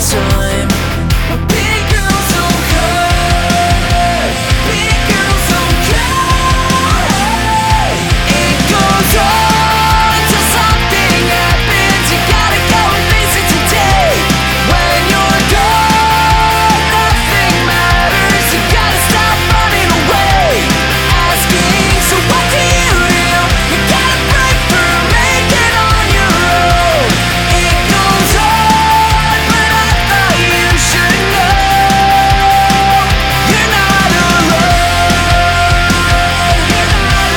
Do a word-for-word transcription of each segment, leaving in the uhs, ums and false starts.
time. Big girls don't cry, big girls don't cry. It goes on until something happens. You gotta go and face it today. When you're gone, nothing matters. You gotta stop running away, asking, so what do you do? You gotta break through, make it on your own. It goes on, but I thought you should know you're not alone. You're not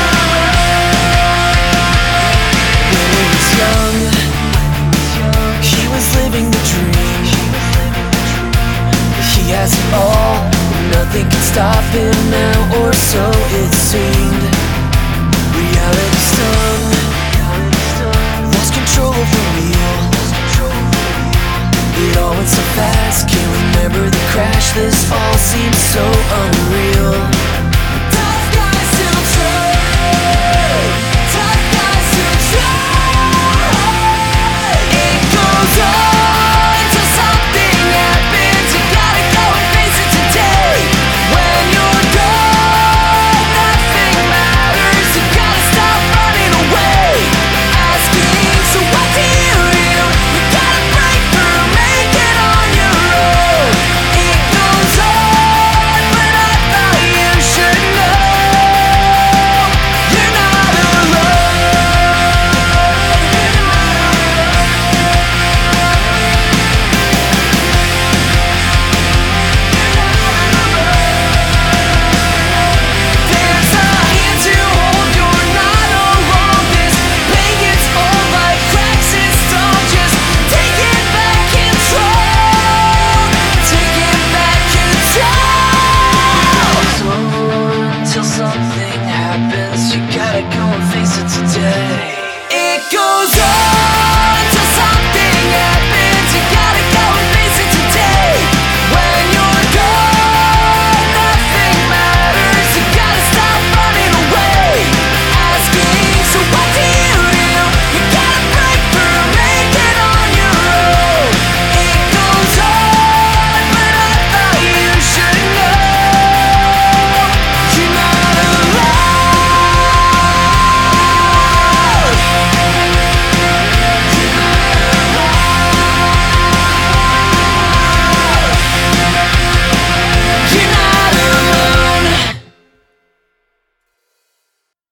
alone. When he was young, he was living the dream. He has it all, nothing can stop him now, or so it seemed. Reality stung, lost control of the wheel. It all went so fast, can't remember the crash. This all seems so unreal.